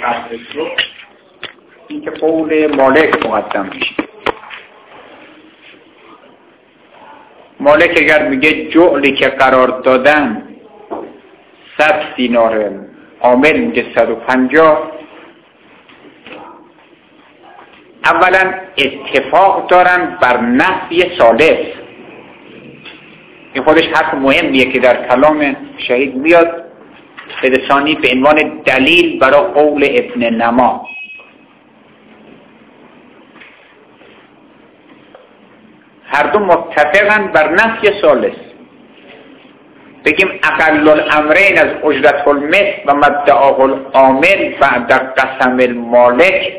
قصد رو این که قول مالک مقدم میشه. مالک اگر میگه جعلی که قرار دادن 100 دینار، عامل میگه 150، اولا اتفاق دارن بر نفی ثالث. این خودش حرف مهمیه که در کلام شهید میاد به ثانی به عنوان دلیل برای قول ابن نما. هر دو متفقن بر نفی ثالث. بگیم اقل الامرین از اجرت المثل و مدعاه العامل بعد قسم المالک،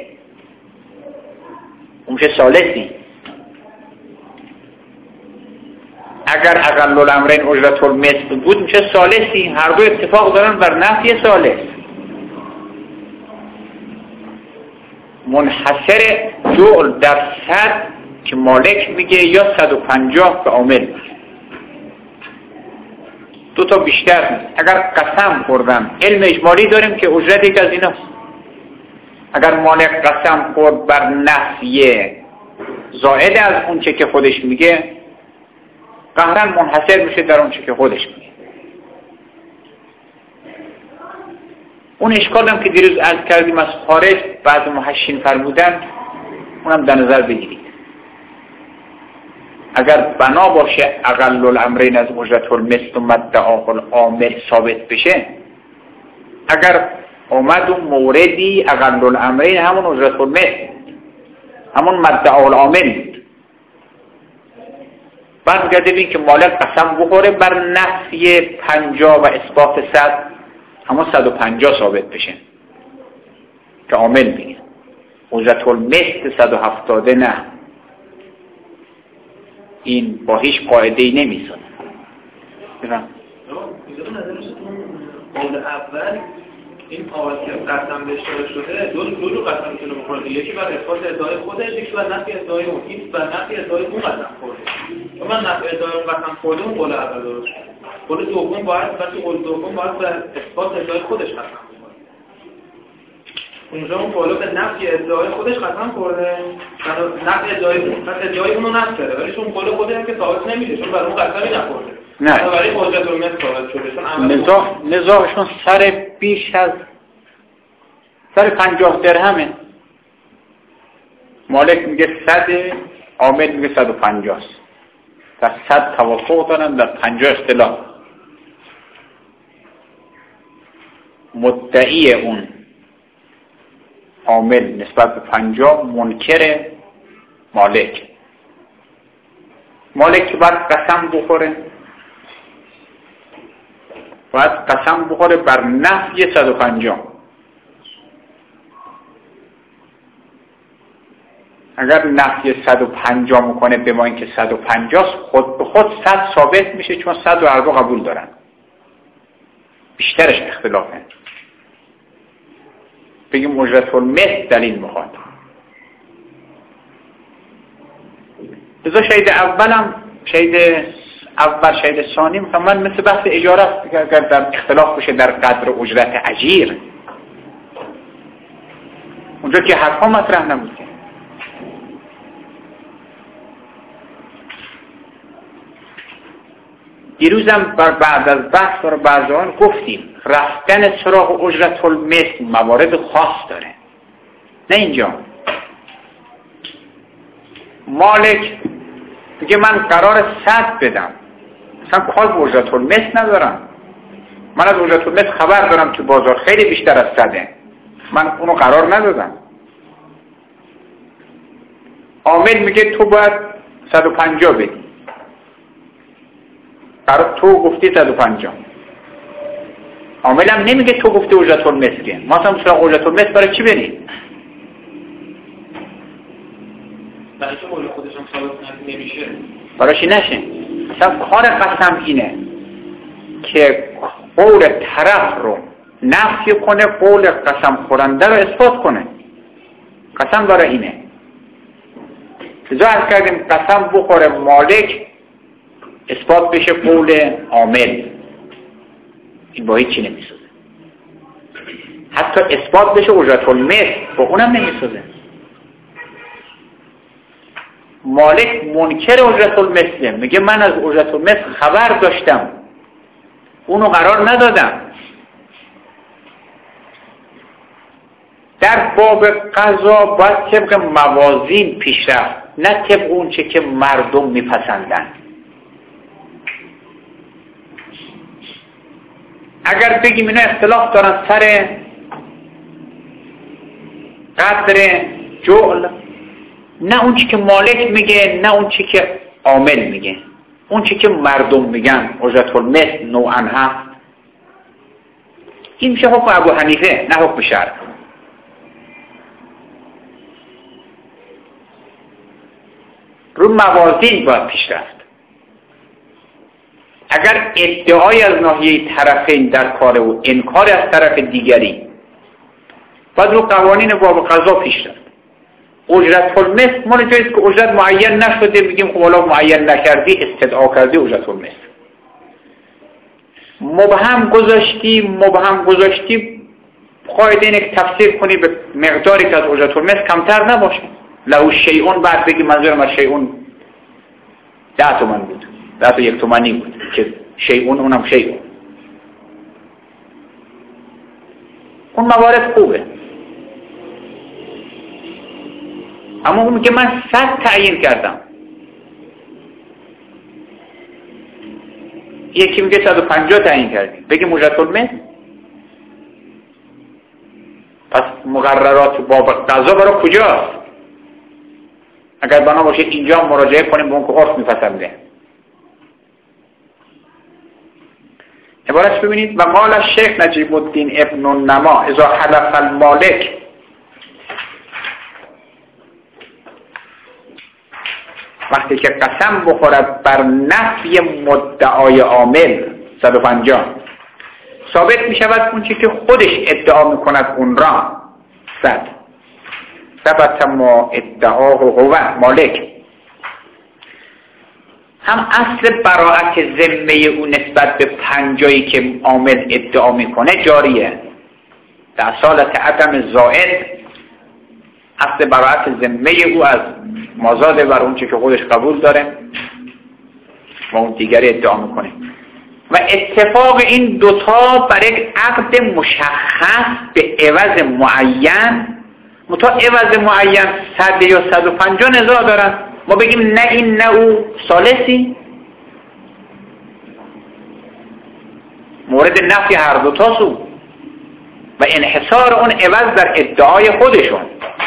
اون چه ثالثی. اگر اقل الامرین اجرت المثل بود میشه ثالثی. هر دو اتفاق دارن بر نفی ثالث. منحصر جعل در 100 که مالک میگه یا 150 به عامل. دو تا بیشتر نیست. اگر قسم خوردم، علم اجمالی داریم که اجرت یک از ایناست. اگر مالک قسم خورد بر نفی زائد از اون چه که خودش میگه، قهرن منحصر میشه در اون چه که خودش میگه. اون اشکال هم که دیروز عرض کردیم از خارج بعض محشین فرمودن، اونم در نظر بگیرید. اگر بنا باشه اقل الامرین از اجرت المثل و مدعاه العامل ثابت بشه، اگر اومد اون موردی اقل الامرین همون اجرت المثل، همون مدعاه العامل بود، بعد گرده بین که مالک قسم بخوره بر نفی 50 و اثبات 100، همون 150 ثابت بشه که عامل میگه. اجرت المثل 170 نه، این با هیچ قاعده‌ای نمیسازه. بفهم. قول اول این آواز که قسم بهش شده دو قسم که بخورده، یکی بر اثبات ادعای خودش، یکی بر نفی ادعای اون. این بر نفی ادعای اون قسم خورده. چون من نفی ادعای اون قسم خورده، اون قول اول درست. قول دوم باید قول دوم باید بر اثبات ادعای خودش قسم بخوره. اونجا اون قول به نفی ادعای خودش قسم خورده، نفی ادعای اونو نفی کرده، ولی چون قول خودش که ثابت نمیشه، چون برای اون قسمی نخورده. نه. برای حجت المثل ثابت شده. نزاعشون سر بیش از سر 50 درهمه. مالک میگه 100، عامل میگه 150 است. در 100 توافق دارن، در 50 اختلاف. مدعی اون عامل نسبت به 50 منکر مالک که باید قسم بخوره، باید قسم بخوره بر نفی 150. اگر نفی 150 میکنه به ما اینکه 150 خود به خود 100 ثابت میشه، چون 100 و اربا قبول دارن، بیشترش اختلافه. بگیم اجرت المثل دلیل میخواد. لذا شهید اولم شهید ثانی من مثل بحث اجاره که اگر در اختلاف بشه در قدر اجرت اجیر، اونجا که حرفا مطرح نبود. دیروزم بعد از بحث رو بعضان گفتیم رفتن سراغ اجرت المثل موارد خاص داره، نه اینجا. مالک دیگه من قرار 100 بدم، اصلا کار به اجرت المثل ندارم. من از اجرت المثل خبر دارم تو بازار خیلی بیشتر از 100، من اونو قرار ندادم. عامل میگه تو باید 150 بدی، قرار تو گفتی 150. عامل هم نمیگه تو گفتی اجرت المثل، ما هم سراغ اجرت المثل برای چی بریم؟ برای چه قول خودش هم ثابت نمیشه؟ برای چی نشه؟ اصلا کار قسم اینه که قول طرف رو نفی کنه، قول قسم خورنده رو اثبات کنه. قسم برای اینه. ظاهر کردیم قسم بخوره مالک، اثبات بشه قول عامل. این با هیچی نمیسازه. حتی اثبات بشه اجرت المثل با اونم نمیسازه. مالک منکر اجرت المثل، میگه من از اجرت المثل خبر داشتم اونو قرار ندادم. در باب قضا باید طبق موازین پیش رفت، نه طبق اون چه که مردم میپسندن. اگر بگیم اینا اختلاف دارن سر قدر جعل، نه اون چی که مالک میگه نه اون چی که عامل میگه، اون چی که مردم میگن اجرت المثل نوعا هست، این میشه حکم ابو حنیفه نه حکم شرع. رو موازین باید پیش رفت. اگر ادعای از ناحیه طرفین در کار و انکار از طرف دیگری، باید رو قوانین باب قضا پیش رفت. اجرت المثل مال جاییست که اجرت معین نشده بگیم خب حالا معین نکردی استدعا کردی اجرت المثل. مبهم گذاشتی قاعده اینه که تفسیر کنی به مقداری که از اجرت المثل کمتر نباشه. لهو شیئون بعد بگی منظورم از شیئون 10 تومن بود، 10 تا 1 تومانی بود که شیئون اونم شیئون. اون موارد خوبه. اما اون که من 100 تعیین کردم، یکی میگه 150 تعیین کردیم، بگیم اجرت المثل. پس مقررات باب قضا برای کجاست؟ اگر بنا باشه اینجا مراجعه کنیم به اون که عرف میپسنده. عبارتش ببینید: و قال الشیخ نجیب الدین ابن النما اذا حلف المالک، وقتی که قسم بخورد بر نفی مدعای عامل 150 ثابت می شود اون چی که خودش ادعا می کند اون را 100 ثبت ما ادعاه هو مالک. هم اصل براءت ذمه او نسبت به 50 که عامل ادعا می کنه جاریه. در اصالت عدم زائد اصل براءت ذمه او از مازاده بر اون چی که خودش قبول داره و اون دیگری ادعا میکنه. و اتفاق این دوتا برای یک عقد مشخص به عوض معین، متا عوض معین 100 یا 150 نزاع دارن، ما بگیم نه این نه او ثالثی، مورد نفی هر دوتاسو و انحصار اون عوض در ادعای خودشون.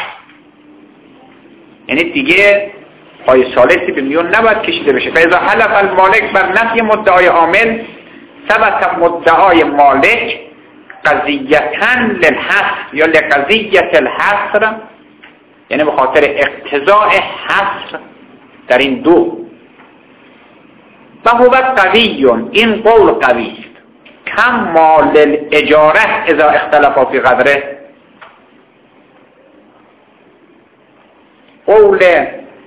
یعنی دیگه پای ثالثی به میون نباید کشیده بشه. فاذا حلف المالک بر نفی مدعای عامل ثبت مدعای مالک قضیتاً للحصر یا لقضیت الحصر، یعنی به خاطر اقتضاء حصر در این دو. و هو قویون، این قول قوی است. کم مال الاجاره اذا اختلفا فی قدره، قول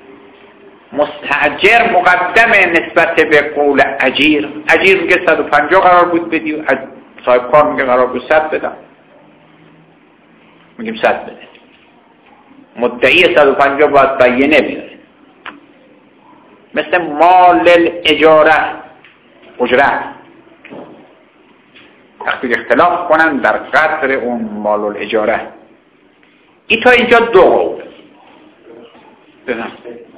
مستاجر مقدمه نسبت به قول اجیر. اجیر میگه 150 قرار بود بدی، صاحب کار میگه قرار بود 100 بدم، میگیم 100 بده. مدعی 150 باید بیانه بیاره. مثل مال الاجاره، اجرت، وقتی اختلاف کنن در قدر اون مال الاجاره. این تا اینجا دو قول. ببین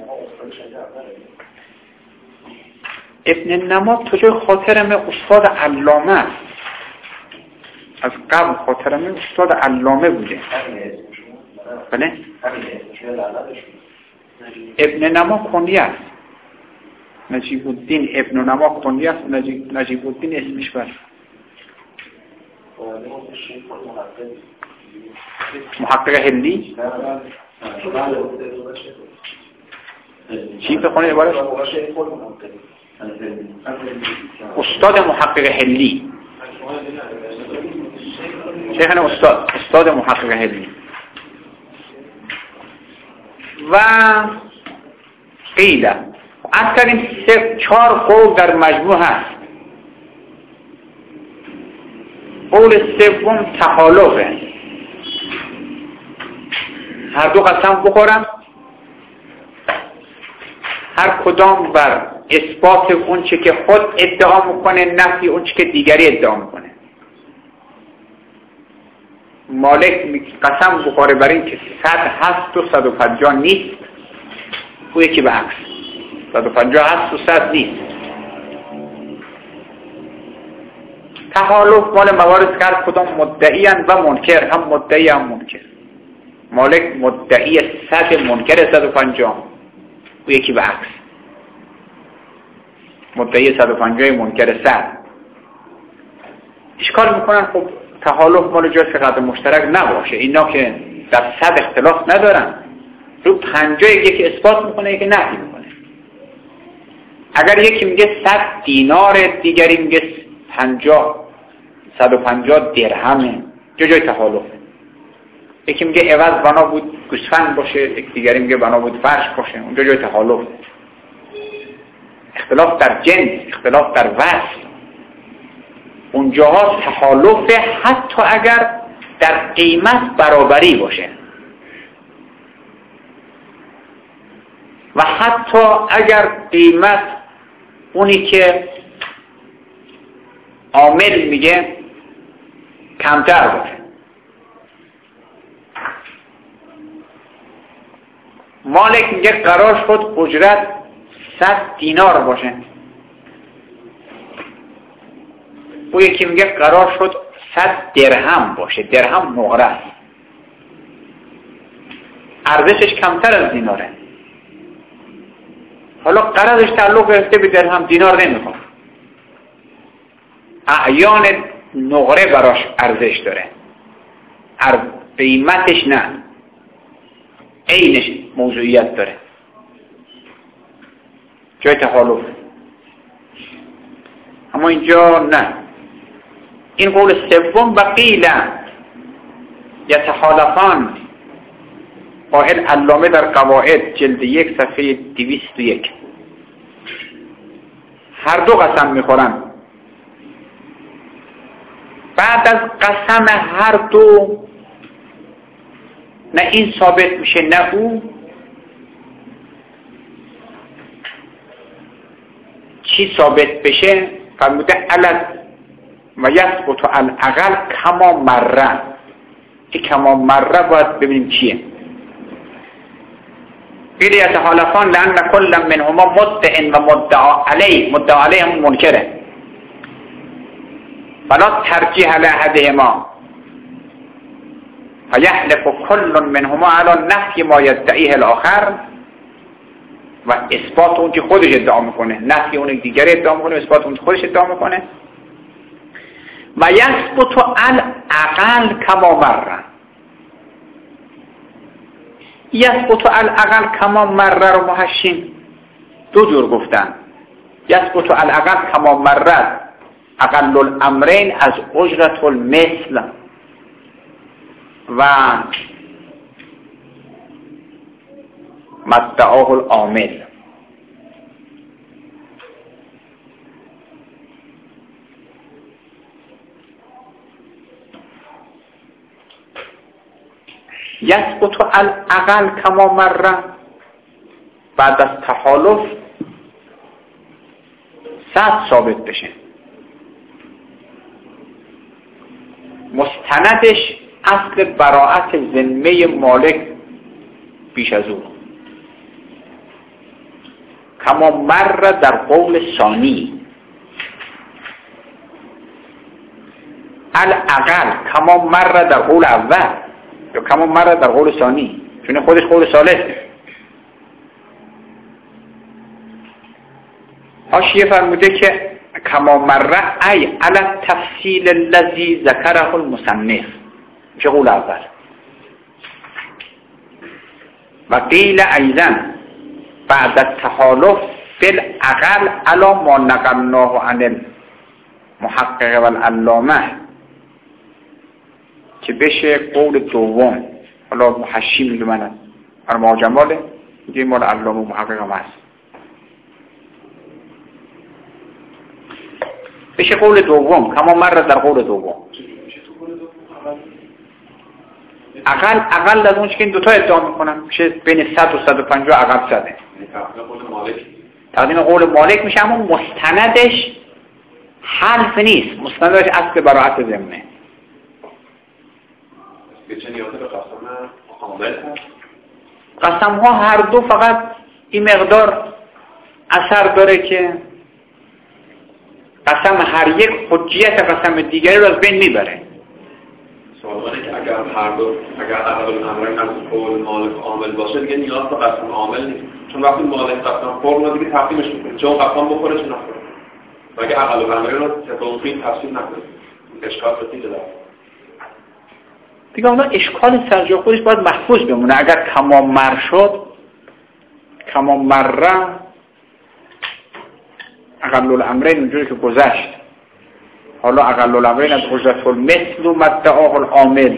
ابن نما تو جای خاطرم استاد علامه است، از قبل خاطرم استاد علامه بوده. بله؟ ابن نما کنیه است، نجیب الدین ابن نما کنیه است، نجیب الدین اسمش بر محقق هندی چی بخونه عبارت؟ استاد محقق هلی، شیخنا استاد محقق هلی. و قیله از کردیم 4 قول در مجموع هست. قول سوم تخالفه، هر دو قسم بخورن، هر کدام بر اثبات اون چه که خود ادعا میکنه، نفی اون چه که دیگری ادعا میکنه. مالک قسم بخوره بر این که 100 هست و 150 نیست، او یکی به عکس 150 هست و 100 نیست. تحالف مال موارد که هر کدام مدعی و منکر، هم مدعی هم منکر. مالک مدعی 100 منکر 150، او یکی به عکس مدعی 150 منکر 100. اشکال میکنن خب تحالف مال جای فقط مشترک نباشه، اینا که در 100 اختلاف ندارن، رو 50 یکی اثبات میکنه یکی نفی میکنه. اگر یکی میگه 100 دینار، دیگری میگه 150 درهمه، جای تحالف. یکی میگه عوض بنا بود گوسفند باشه، یکی دیگری میگه بنا بود فرش باشه، اونجا جای تحالف. اختلاف در جنس، اختلاف در وزن، اونجاها تحالف، حتی اگر در قیمت برابری باشه و حتی اگر قیمت اونی که عامل میگه کمتر باشه. مالک میگه قرار شد اجرت 100 دینار باشه، او یکی میگه قرار شد 100 درهم باشه. درهم نقره است، ارزشش کمتر از دیناره. حالا قرارش تعلق گرفته به درهم، دینار نمیخواد. اعیان نقره براش ارزش داره، قیمتش نه، عینش موضوعیت داره، جای تحالف. اما اینجا نه. این قول سوم بقیل یتحالفان، قائل علامه در قواعد جلد 1 صفحه 201. هر دو قسم میخورن. بعد از قسم هر دو نه این ثابت میشه نه او، چی ثابت بشه؟ فرموده علت و یثبت الاقل کما مره. این کما مره باید ببینیم چیه. قیل یتحالفان لأن کل منهما مدع و مدعا علیه هم منکره فلا ترجیح لأحدهما فیحلف کل منهما علی نفی ما یدعیه الاخر، و اثبات اون که خودش ادعا میکنه، نفی اون دیگری ادعا میکنه، اثبات اون که خودش ادعا میکنه. و یثبت الاقل کما مره. یثبت الاقل کما مره رو محشین دو جور گفتن. یثبت الاقل کما مره اقل الامرین از اجرت المثل و مدعاه العامل. یثبت الاقل کما مره، بعد از تحالف 100 ثابت بشه، مستندش اصل براءت ذمه مالک بیش از او. کما مره در قول ثانی، الاقل کما مره در قول اول یا کما مره در قول ثانی، چون خودش قول ثالثه. حاشیه فرموده که کما مره ای علی التفصیل الذی ذکره المصنف، چه قول اول. و قیل ایضا بعد التحالف بالاقل علی ما نقلناه عن المحقق والعلامه، که بشه قول دوم. حالا محشی میگه من ارما جماله میگه مال علامه محقق هم هست، بشه قول دوم. کما مره در قول دوم. اقل از اون که این دوتا ادعا میکنن میشه بین 100 و 150 عقب زده. تقدیم قول مالک میشه، اما مستندش حرف نیست، مستندش اصل براعت ضمنه. قسم ها هر دو فقط این مقدار اثر داره که قسم هر یک حجیت قسم دیگری رو از بین میبره. سوال که اگر هر دو احد الامرین از قول مالک عامل باشه دیگه نیاز به قسم عامل نیست، چون وقتی مالک قسم خورد ما دیگه تقسیمش میکنیم، چون قسم بخوره چون نخوره. مگه احد الامرین رو تفاوتی تفصیل نکنیم، اشکال رسیده داره دیگه. اونا اشکال سرجا خودش باید محفوظ بمونه. اگر تمام مر شد، تمام مره اقل الامرین اونجوری که گذشت، حالا اقل الامرین از اجرت المثل و مدعاه العامل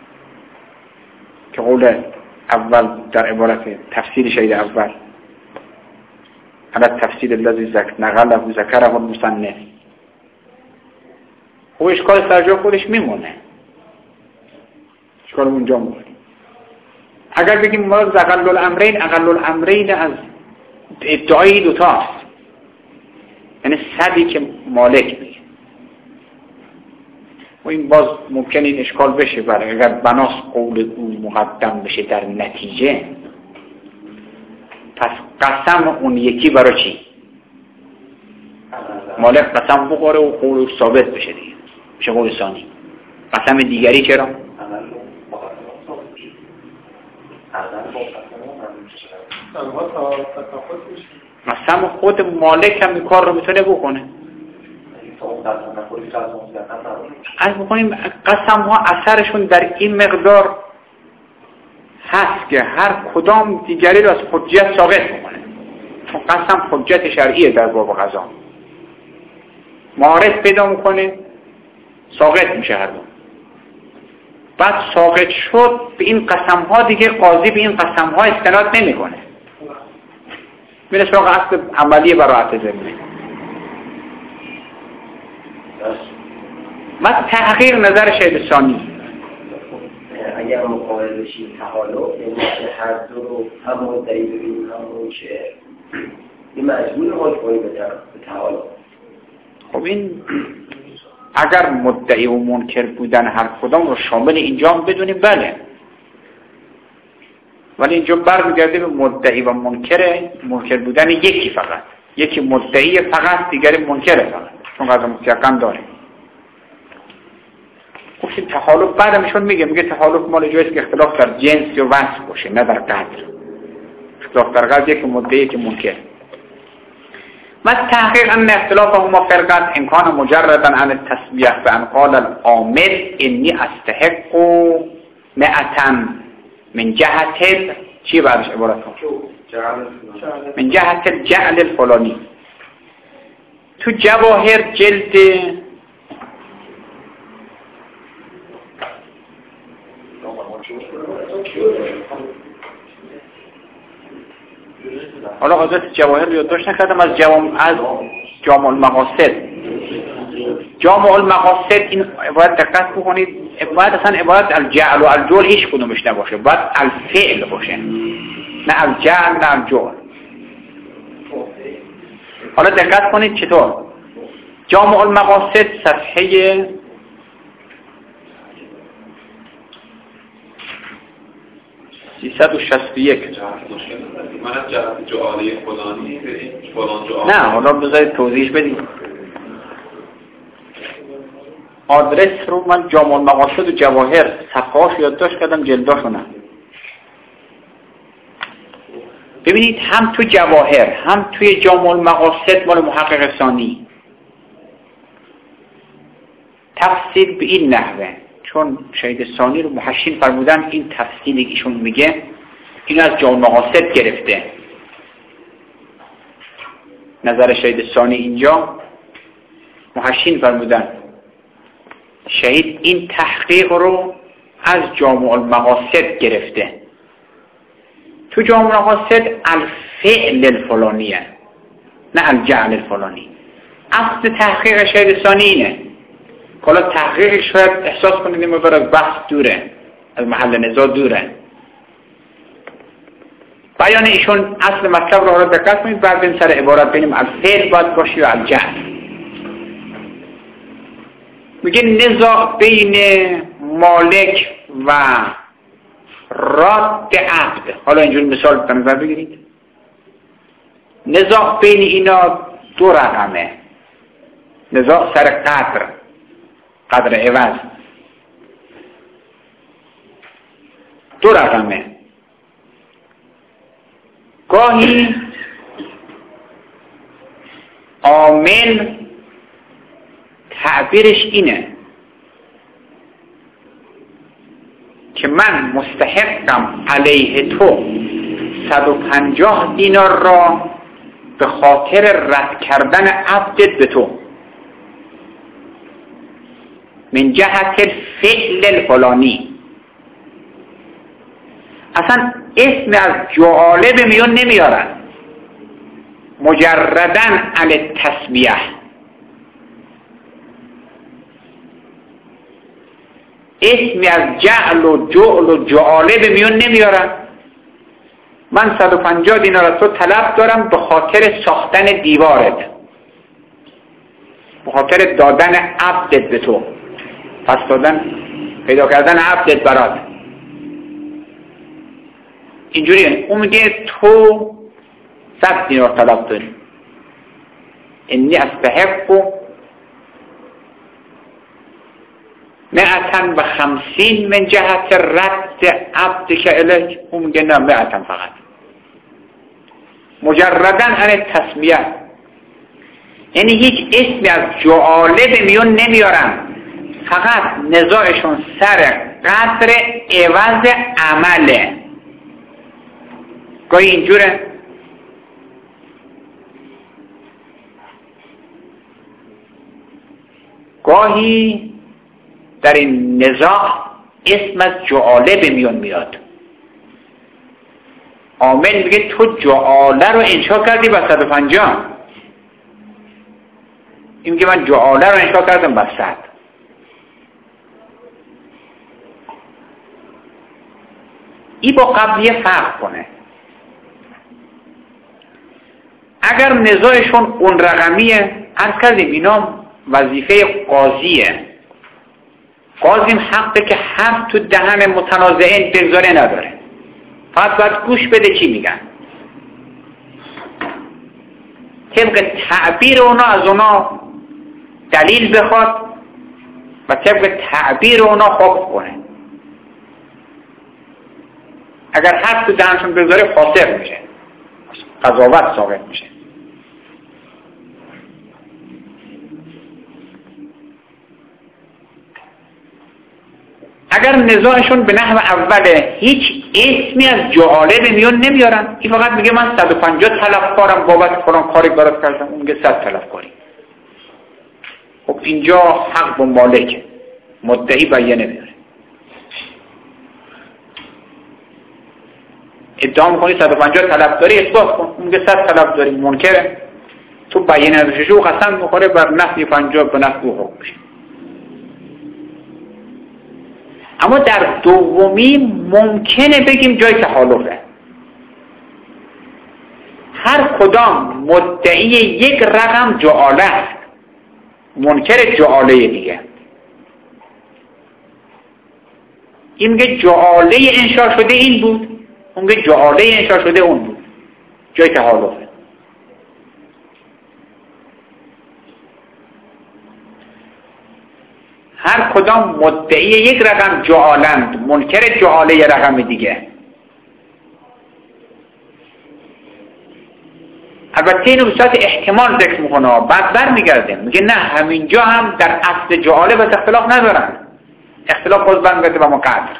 که قول اول در عبارت تفسیر شهید اول على التفسیر الذي نقله ذکره المصنف، و اشکال سرجا خودش میمونه، اشکال اونجا میمونه. اگر بگیم ما اقل الامرین از ادعای دوتاست، یعنی 100 که مالک میگه، و این باز ممکن این اشکال بشه برای اگر بناس قول او مقدم بشه در نتیجه، پس قسم اون یکی برای چی؟ مالک قسم بخوره و قول ثابت بشه دیگه، میشه قول ثانی. قسم دیگری چرا؟ قسم خود مالک هم این کار رو میتونه بکنه. از بکنیم قسم ها اثرشون در این مقدار هست که هر کدام دیگری رو از حجت ثابت بکنه، چون قسم حجت شرعیه در باب قضا، معارض پیدا میکنه ثابت میشه هر دو. بعد ثابت شد به این قسم ها دیگه قاضی به این قسم ها استناد نمیکنه، میره سراغ اصل عملی براعت ضمنه. و تحقیق نظر شهید ثانی اگر مقابل بشیم تحالف، یعنی هر دو رو هم مدعی ببینیم هم اون که این مجبور ما کنیم به تحالف. خب این اگر مدعی و منکر بودن هر کدام رو شامل اینجا هم بدونیم بله، ولی اینجا برمیگرده به مدعی و منکر بودن یکی فقط، یکی مدعی فقط دیگری منکره فقط، چون قضا مستحقاً داره. گفتیم تحالف بعد میشون میگه تحالف مال جایست که اختلاف در جنس یا وصف باشه، نه در قدر. اختلاف در قدر یکی مدعی که منکر. و تحقیق ان اختلافهما فی القدر ان کان مجردا عن التسبیح فان قال العامل انی استحق 100 من جهت چی بعدش عبارت کن؟ من جهت الجعل الفلانی. تو جواهر جلد حالا حضرت جواهر رو یادداشت نکردم، از جامع المقاصد. جامع المقاصد این باید دقت بکنید، باید اصلا عبارت الجعل و الجعل هیچ کدومش نباشه، باید الفعل باشه، نه الجعل نه الجعل. حالا دقت کنید چطور. جامع المقاصد صفحه 361. من از جهت جعالی فلانی به این فلان جعالی، نه حالا بذارید توضیحش بدیم. آدرس رو من جامع المقاصد و جواهر صفحه‌اش یادداشت کردم، جلداشو نه. ببینید هم تو جواهر هم توی جامع المقاصد مال محقق ثانی تفسیر به این نحوه، چون شهید ثانی رو محشین فرمودن این تفسیری که ایشون میگه اینو از جامع المقاصد گرفته. نظر شهید ثانی اینجا محشین فرمودن شهید این تحقیق رو از جامع المقاصد گرفته. تو جامع المقاصد الفعل الفلانیه نه الجعل الفلانی. اصل تحقیق شهید ثانی اینه. حالا تحقیقش شاید احساس کنید این مقدار بحث دوره، از محل نزاع دوره. بیان ایشون اصل مطلب رو دقت کنید، بعد بریم سر عبارت ببینیم الفعل باید باشه یا الجهل. میگه نزاع بین مالک و راد عقد. حالا اینجور مثال در نظر بگیرید. نزاع بین اینا دو رقمه. نزاع سر قدر عوض دو رقمه. گاهی عامل تعبیرش اینه که من مستحقم علیه تو 150 دینار را به خاطر رد کردن عبدت به تو من جهت الفعل الفلانی. اصلا اسم از جعاله به میون نمیارن، مجردن علی التسبیح. اسمی از جعل و جعل و جعاله به میون نمیارن. من 150 دینار از تو طلب دارم به خاطر ساختن دیوارت، به خاطر دادن عبدت به تو، پس دادن پیدا کردن عبدت برات. اینجوریه. اون میگه تو 100 دینار طلب داری، انی استحق 150 من جهت رد عبدک الیک. اون میگه نه 100 فقط. مجردن عن التسمیه، یعنی هیچ اسمی از جعاله به میون نمیارن، فقط نزاعشون سر قدر عوض عمله. گاهی اینجوره. گاهی در این نزاع اسم از جعاله به میون میاد. عامل میگه تو جعاله رو انشا کردی با 150. این میگه من جعاله رو انشا کردم با 100. این با قبلیه فرق کنه. اگر نزاعشون اون رقمیه، عرض کردیم اینا وظیفه قاضیه. قاضیم حقه که حرف تو دهن متنازعین بگذاره نداره، فقط باید گوش بده چی میگن، طبق تعبیر اونا از اونا دلیل بخواد و طبق تعبیر اونا حکم کنه. اگر حرف تو دهنشون بگذاره فاسق میشه، قضاوت ثابت میشه. اگر نزاعشون به نحو اوله، هیچ اسمی از جعاله به میون نمیارن. این فقط میگه من 150 طلبکارم بابت فلان کاری برات کردم، اون میگه 100 طلبکاری. خب اینجا حق با مالک، مدعی بیانه میاره. ادعا میکنی 150 طلبکاری، اثبات کن. اون میگه 100 طلبکاری، منکره. تو بیانه ازش و قسم میخوره بر نفی 50 به نفی حکم میشه. اما در دومی ممکنه بگیم جای تحالفه. هر کدام مدعی یک رقم جعاله است، منکر جعاله دیگه. این میگه جعاله انشا شده این بود، اون میگه جعاله انشا شده اون بود. جای تحالفه. هر کدام مدعی یک رقم جعالند، منکر جعاله یک رقم دیگه. البته اینو به صورت احتمال ذکر میکنه، بعد برمیگرده میگه نه همینجا هم در اصل جعاله بس اختلاف ندارن. اختلاف باز برمیگرده به ما قدر.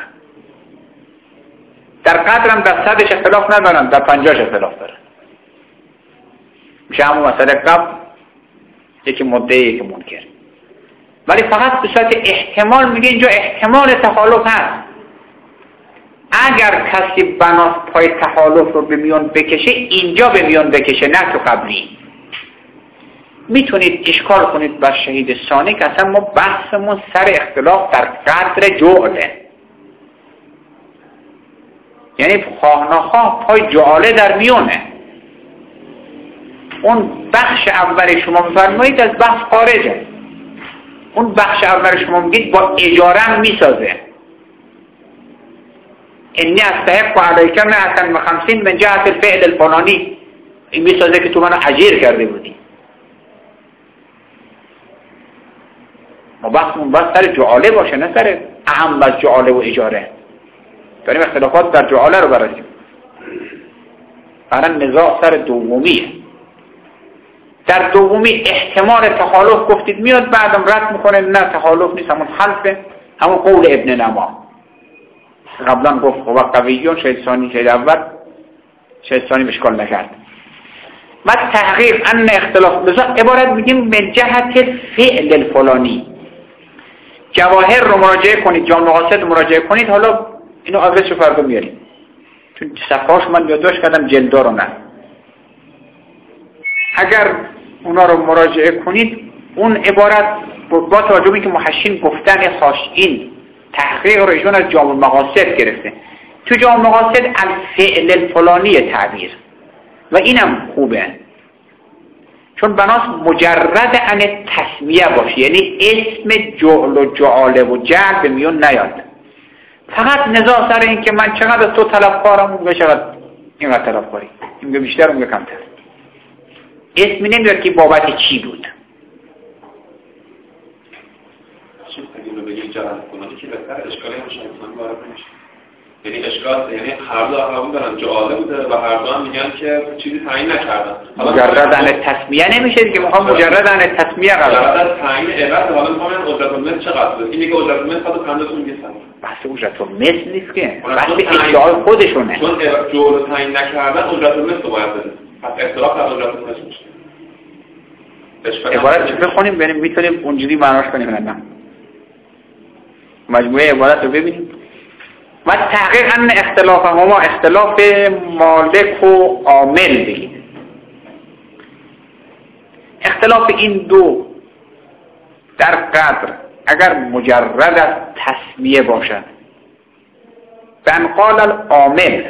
در قدر هم در 100ش اختلاف ندارن، در 50ش اختلاف دارن. میشه همون مسئله قبل، یکی مدعی یکی منکر. ولی فقط به صورت احتمال میگه اینجا احتمال تحالف هست. اگر کسی بناس پای تحالف رو به میان بکشه، اینجا به میان بکشه، نه تو قبلی. میتونید اشکال کنید بر شهید ثانی که اصلا ما بحثمون سر اختلاف در قدر جعله. یعنی خواه نخواه پای جعاله در میونه. اون بخش اول شما میفرمایید از بحث خارجه. اون بخش اول شما میگید با اجاره هم میسازه. انی استحق علیک 150 من جهت الفعل الفلانی. این میسازه که تو منو اجیر کرده بودی. ما بحثمون باید سر جعاله باشه، نه سر اهم از جعاله و اجاره. داریم اختلافات در جعاله رو بررسیم. برای نزاع سر دومیه. در دومی احتمال تخالف گفتید میاد، بعدم رد میکنه نه تخالف نیست، همون حلفه، همون قول ابن نما. قبلا گفت و قویون شهید ثانی شهید اول، شهید ثانی مشکال نکرد. و تحقیق ان اختلاف بذار عبارت میگیم من جهت فعل الفلانی. جواهر رو مراجعه کنید، جامع مقاصد رو مراجعه کنید. حالا اینو آدرس رو فردا میاریم چون صفحاش من یادداشت کردم، جلدا رو نه. اگر اونا رو مراجعه کنید اون عبارت با توجه به که محشین گفتن خاص این تحقیق رو ایشون از جامع مقاصد گرفته. تو جامع مقاصد الفعل الفلانی تعبیر و اینم خوبه چون بناس مجرد عن تسمیه باشه، یعنی اسم جعل و جعاله و جعل به میون نیاد. فقط نزاع سر این که من چقدر تو طلبکارم، اون چقدر اینقدر طلبکاری، این بیشتر اون کمتر. اسمی نمیاد که بابت چی بود. اگه رو بگیم جهت کنانی که بهتر اشکالی همشون وارد نمیشه. یعنی اشکال، یعنی هر دو هم دارن جعاله بوده و هر دو هم میگن که چیزی تعیین نکردن. مجرد عن تسمیه نمیشه دیگه، میخوام مجرد عن تسمیه قرار. مجرد تعیین عوض. حالا میخوام اجرت المثل چقدر بده؟ این میگه اجرت المثل 150 میگه بحث اجرت المثل نیست که، بحث ادعای خودشونه. چون جعل تعیین نکردن اجرت المثل باید بده. پس اختلاف در اجرت المثل میشه. عبارت بخونیم ببینیم میتونیم اونجوری معناش کنیم نه. مجموعه عبارت رو ببینیم. و تحقیق ان اختلاف هما اختلاف مالک و عامل بگید. اختلاف این دو در قدر اگر مجرد از تسمیه باشد، بن قال العامل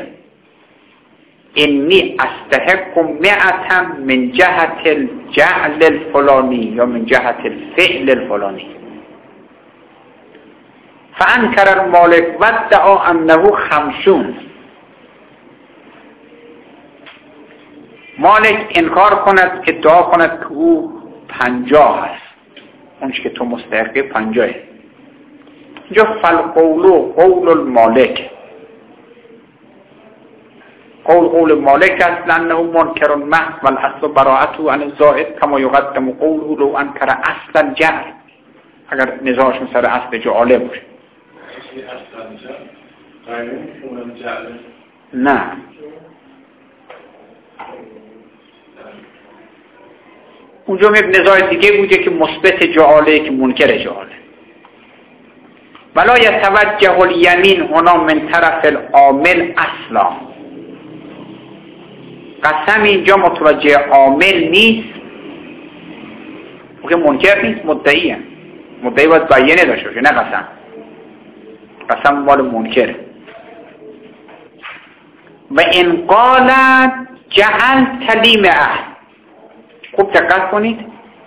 انی استحق 100 من جهت الجعل الفلانی یا من جهت الفعل الفلانی، فانکر المالک و ادعا انه 50. مالک انکار کند، ادعا کند که او 50 است، اونچه که تو مستحقی 50. اینجا فالقول قول المالک، قول مالک است لانه منکر محض والاصل براءته عن الزائد کما یقدم قوله لو انکر اصل الجعل. اگر نزاعشون سر اصل جعاله باشه نه، اونجا یک نزاع دیگه بوده که مثبت جعاله که منکر جعاله. ولا یتوجه الیمین هنا من طرف العامل اصلا. قسم اینجا متوجه عامل نیست، اون که منکر نیست، مدعیه. مدعی باید بیانه داشته باشه نه قسم. قسم مال منکره. و ان قالت جعل تلیم اهل، خوب دقت کنید.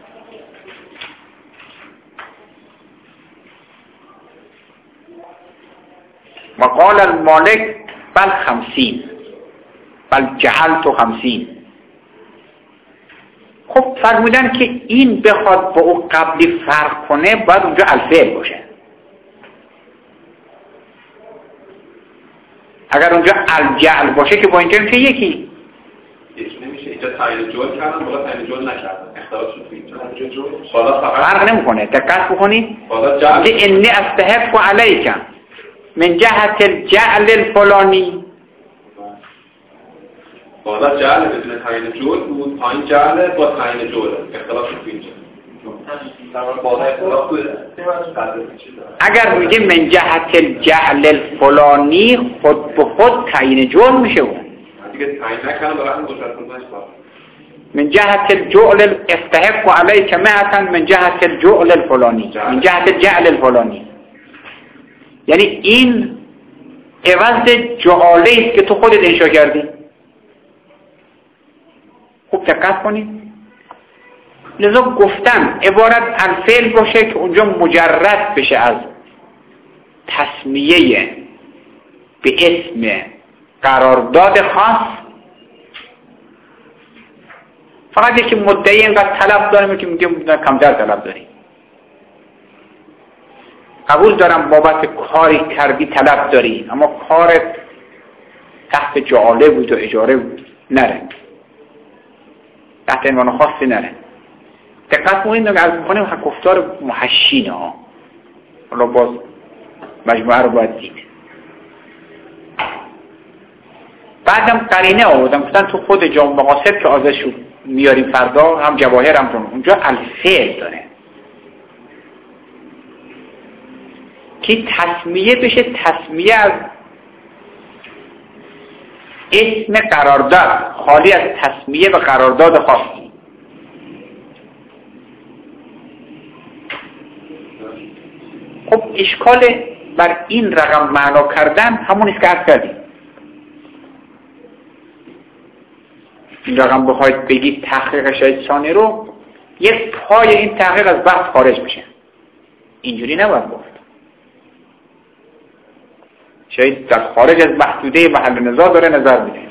و قال المالک بل 50 بل جعلت 50. خب فرمودن که این بخواد با او قبلی فرق کنه باید اونجا الفعل باشه. اگر اونجا الجعل باشه که با اینجا میشه یکی نمیشه. اینجا تعیین جعل کردن، بالا تعیین جعل نکردن، اختلاف شد اینجا. بالا فرق نمیکنه. دقت بکنید. که انی استحق علیک من جهت الجعل الفلانی، بالا جعل بدون تعیین جعل بود، پایین جعل با تعیین جعل، اختلاف شد اینجا. اگر میگه من جهت الجعل الفلانی خود به خود تعیین جعل میشه. اون دیگه تعیین نکنه برای همون گذاشتن من جهت الجعل استحق علیک 100 من جهت الجعل الفلانی، من جهت الجعل الفلانی. یعنی این عوض جعاله است که تو خودت انشا کردی. خوب دقت کنید. لذا گفتم عبارت الفعل باشه که اونجا مجرد بشه از تسمیه به اسم قرارداد خاص. فقط یکی مدعی اینقدر طلب داریم که میگه کمتر طلب داریم. قبول دارم بابت کاری کردی طلب داری، اما کارت تحت جعاله بود و اجاره بود، نره تحت عنوان خاصی نره. دقت کنید که از میکنیم گفتار محشین ها. حالا باز مجموعه رو باید دید. بعدم قرینه آوردم گفتن تو خود جامع مقاصد که آزش رو میاریم فردا هم جواهر هم اونجا الفعل داره که تسمیه بشه، تسمیه از اسم قرارداد، خالی از تسمیه و قرارداد خاصی. خب اشکال بر این رقم معنا کردن همونیست که عرض کردیم. این رقم بخواید بگید تحقیق شاید ثانی رو، یک پای این تحقیق از بحث خارج بشه. اینجوری نباید گفت. شاید در خارج از محدوده محل نزاع داره نظر میده.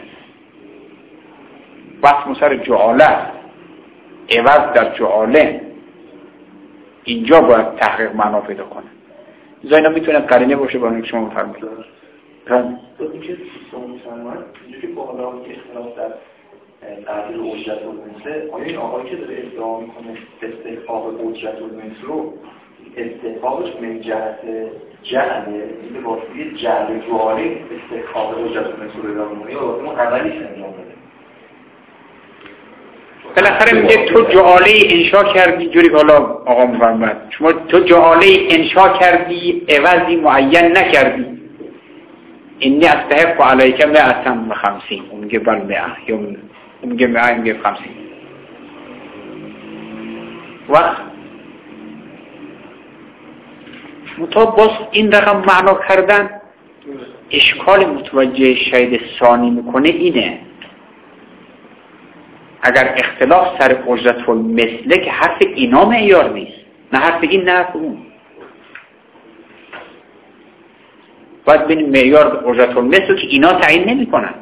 بحث مسر جعاله، عوض در جعاله، اینجا باید تحقیق معنا پیدا کنه. اینا میتونه قرینه باشه با اینکه شما بفرمایید. اینکه اینجوری با حالا اختلاف در تعدیل اجرت المثل، آیا این آقایی که داره ادعا میکنه استحقاق اجرت المثل رو استحقاقش من جهت جعله، این واسطه جعل جعاله استحقاق اجرت المثل رو ادعا میکنه یا اون عملیش انجام بده؟ بالاخره میگه تو جعاله انشا کردی، جوری که حالا آقا مفرماید شما تو جعاله انشا کردی عوضی معین نکردی. اینی استحق علیک 150 اون میگه بل 100 یا اون میگه 100 میگه 50 و مطابق باز این رقم معنا کردن اشکال متوجه شاید ثانی میکنه اینه اگر اختلاف سر اجرت المثله که حرف اینا معیار نیست، نه حرف این نه حرف اون. باید ببینیم معیار اجرت المثل که اینا تعیین نمی‌کنن.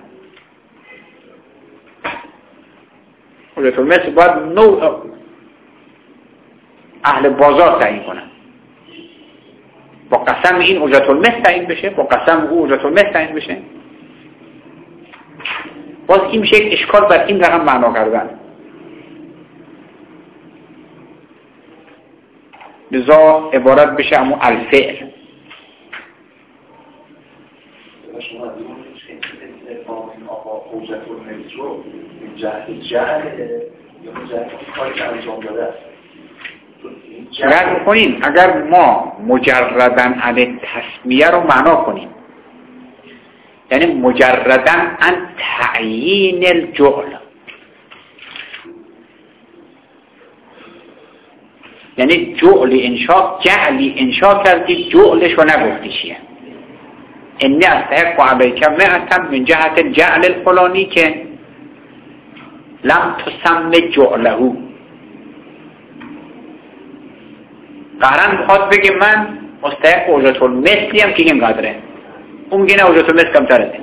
اجرت المثل باید نوع اهل بازار تعیین کنن. با قسم این اجرت المثل تعیین بشه، با قسم او اجرت المثل تعیین بشه. باز این میشه یک اشکال بر این رقم معنا کردن. لذا عبارت بشه اما الفعل. شما از اون اتفاق این آقا اجرت المثل رو این جهت جعله یا جهت کاری که انجام داده است. اگر کنیم اگر ما مجردن عن تسمیه رو معنا کنیم، یعنی مجرداً عن تعیین الجعل، یعنی جعل انشاء، جعلی انشاء کردی جعلش رو نگفتی چیه. انی استحق علیک 100 من جهت جعل الفلانی که لم تسم جعله. قرن بخواد بگه من مستحق اجرت المثلی هم که اینقدره، اون میگه نه اجرت المثل کمتر از اینه.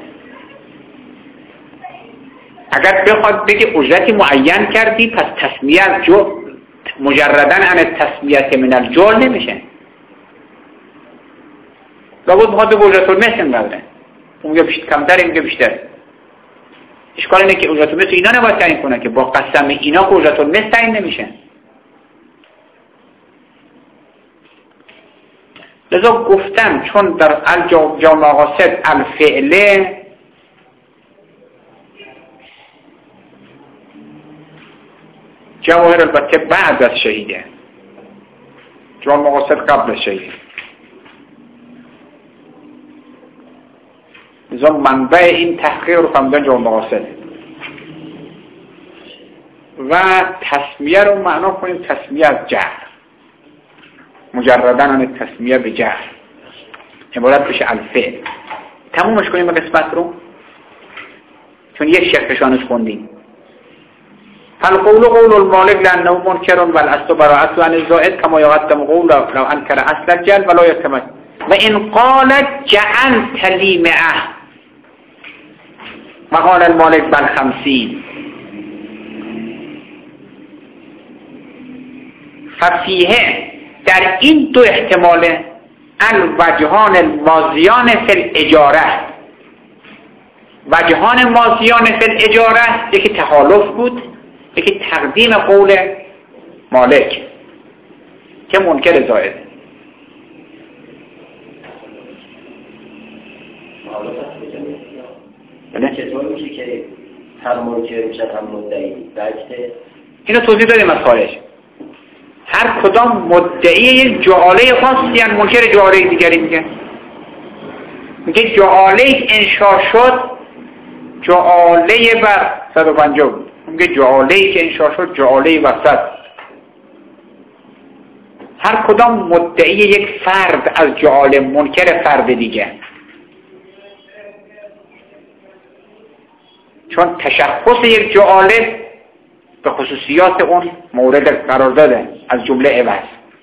اگر بخواد بگه اجرتی معین کردی پس تسمیه از مجردن عن تسمیه من الجعل نمیشه. لابد بخواد بگه اجرت المثل اینقدره، اون میگه کمتر، این میگه بیشتر. اشکال اینه که اجرت المثل اینا نباید تعیین کنه که با قسم اینا که اجرت المثل تعیین نمیشه. لذا گفتم چون در جامع مقاصد الفعله جواهر البته بعد از شهیده، جامع مقاصد قبل از شهیده. لذا منبع این تحقیق رو فهمیدن جامع مقاصد و تسمیه رو معنا کنیم تسمیه از جهر، مجردن عن تسمیه به جهر، عبارت بشه الفعل، تمومش کنیم قسمت رو، چون یک شرطشانش خوندیم. فالقول قول المالک لانه منکر والاصل براءت عن الزائد كما يقدم قول لو انكر اصل الجل ولا يتم. و ان قال جعلت لي معه وقال المالک بل 50 ففیه در این دو احتمال الوجهان الماضیان فی الاجاره، وجهان ماضیان فی الاجاره یکی تحالف بود، یکی تقدیم قول مالک که منکر زائد. چطور میشه که هم منکر میشن هم مدعی؟ بلکه اینو توضیح دادیم از خارج. هر کدام مدعی یک جعاله خاصی هست، منکر جعاله دیگری میگه. میگه جعاله انشاء شد، جعاله بر 150 بود. میگه جعاله که انشاء شد جعاله وسط. هر کدام مدعی یک فرد از جعاله، منکر فرد دیگه. چون تشخص یک جعاله به خصوصیات اون مورد قرار داده از جمله عوض.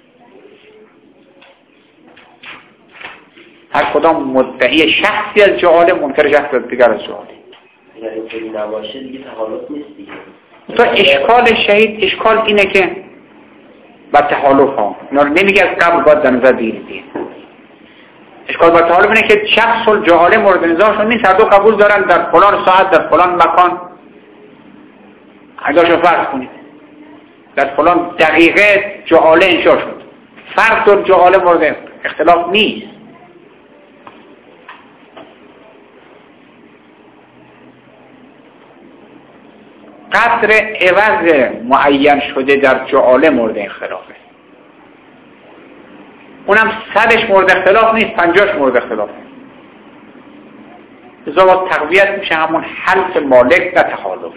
هر کدام مدعی شخصی از جعاله منکر شخص دیگر از جعاله. یعنی که این نباشه دیگه تحالف نیست دیگه. تو اشکال شهید، اشکال اینه که با تحالف ها اینا رو نمیگه از قبل باید در نظر بگیرید. اشکال با تحالف اینه که شخص الجعاله مورد نزاعشون نیست، هر دو قبول دارن در فلان ساعت در فلان مکان. اگرشو فرض کنید در فلان دقیقه جعاله انشاء شد، فرد و جعاله مورد اختلاف نیست. قدر عوض معین شده در جعاله مورد اختلافه، اونم 100ش مورد اختلاف نیست، 50ش مورد اختلافه. لذا باید تقویت میشه همون حلف مالک و تحالف.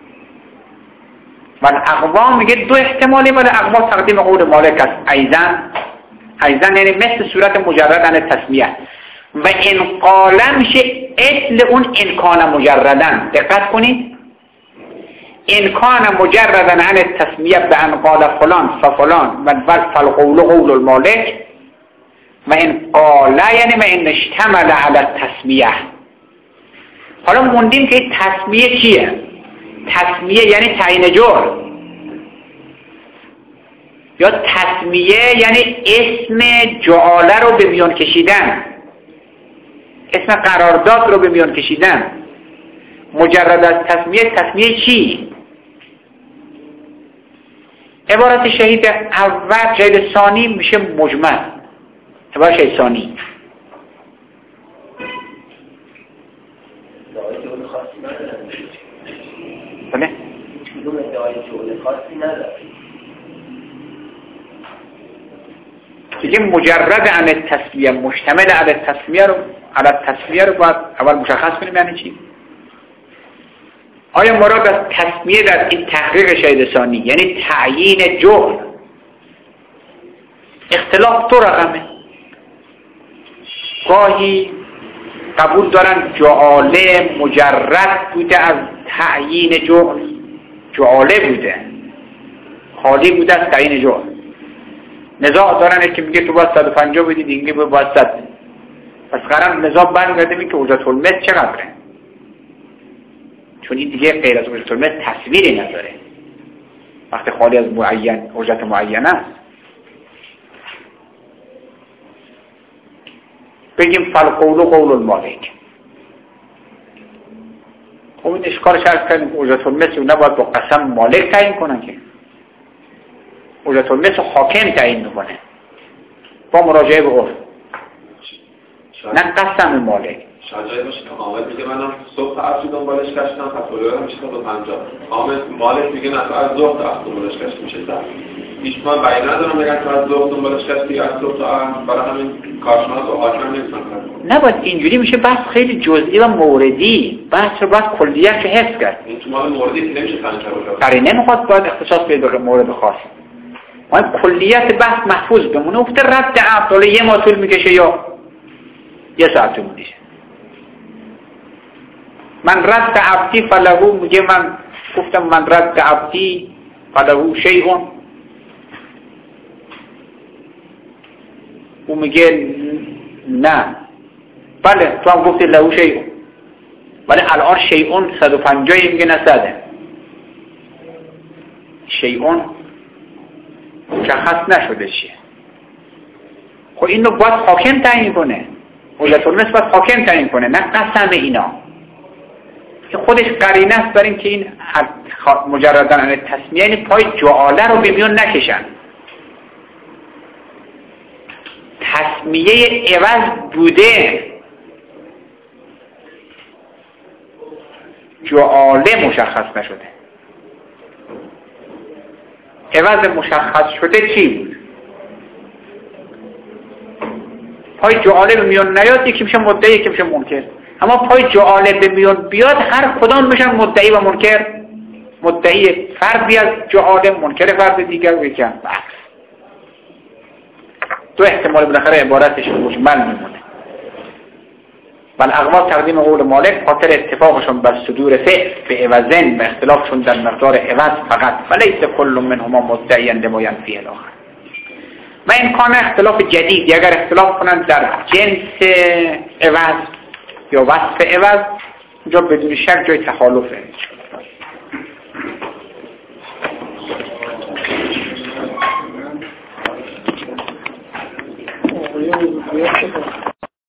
و اقوام میگه دو احتمالی، ولی اقوام تقدیم قول مالک است. ایضا یعنی مثل صورت مجردن تسمیه. و ان قال میشه اصل اون انکان مجردن. دقت کنید، انکان مجردن عن تسمیه به ان قال فلان ففلان و فالقول قول المالک. و ان قال یعنی و ان اشتمل علی التسمیه. حالا موندیم که تسمیه چیه؟ تسمیه یعنی تعیین جرم، یا تسمیه یعنی اسم جعاله رو به میان کشیدن، اسم قرارداد رو به میان کشیدن. مجرد از تسمیه، تسمیه چی؟ عبارت شهید اول شهید ثانی میشه مجمل. عبارت شهید ثانی بله؟ کدوم ادعای جعاله خاصی نداره دیگه. مجرد عن التسمیه، مشتمل علی التسمیه رو باید اول مشخص کنیم یعنی چی. آیا مراد از تسمیه در این تحقیق شهید ثانی یعنی تعیین جرم؟ اختلاف دو رقمه. گاهی قبول دارن جعاله مجرد بوده از تعیین جرم، جعاله بوده خالی بوده از تعیین جرم. نزاع دارن که میگه تو باید 150 بدی، دیگه باید 100. پس قرار نزاع برمیگرده میگه که اجرت المثل چقدره، چون این دیگه غیر از اجرت المثل تصویری نداره وقتی خالی از معین اجرت معینه است. بگیم فالقول قول المالک. خب این اشکالش عرض کردیم اجرت المثل نباید با قسم مالک تعیین کنن که اجرت المثل حاکم تعیین میکنه با مراجعه به عرف، نه قسم مالک. شاید باشه که عامل میگه منم صبح عصر دنبالش گشتم پس ولویرم میشه تا 50. عامل مالک میگه نه تو از ظهر تا عصر دنبالش گشت میشه 100. هیچ من بعید ندارم بگن تو از ظهر دنبالش گشتی از صبح تا عصر، برای همین کارشناس و حاکم نیستن. نباید اینجوری میشه بحث خیلی جزئی و موردی، بحث رو باید کلیت رو حفظ کرد. این تو مال موردی نمیشه تنکر باشه. قرینه نمیخواد باید اختصاص پیدا به مورد خاص. ما کلیت بحث محفوظ بمونه. وقت رد عقد حالا یه ما طول میکشه یا یه ساعت طول میکشه. من رد عبدی فلهو، میگه من گفتم من رد عبدی فلهو شیئون، او میگه نه. بله تو هم گفتی لهو شیئون، ولی الان شیئون 150 میگه نسده. شیئون مشخص نشده چیه. خب اینو باید حاکم تعیین کنه، علت النصف باید حاکم تعیین کنه، نه قسم اینا که خودش قرینه است بر این که این مجرداً عن تسمیه، یعنی پای جعاله رو به میون نکشن. تسمیه عوض بوده، جعاله مشخص نشده. عوض مشخص شده چی بود؟ پای جعاله به میون نیاد، یکی میشه مدعی یکی میشه منکر. اما پای جعاله به میون بیاد، هر کدام میشن مدعی و منکر. مدعی فردی از جعاله، منکر فرد دیگر و یکی هم بحث. دو احتمال بالاخره عبارتش مجمل میمونه. والاقوال تقدیم قول مالک خاطر اتفاقشون بر صدور فعل به عوضن و اختلافشون در مقدار عوض فقط، ولیس کل منهما مدعیاً لما ینفی الاخر. و امکان اختلاف جدید، اگر اختلاف کنند در جنس عوض یا وصف عوض، اونجا بدون شک جای تخالفه.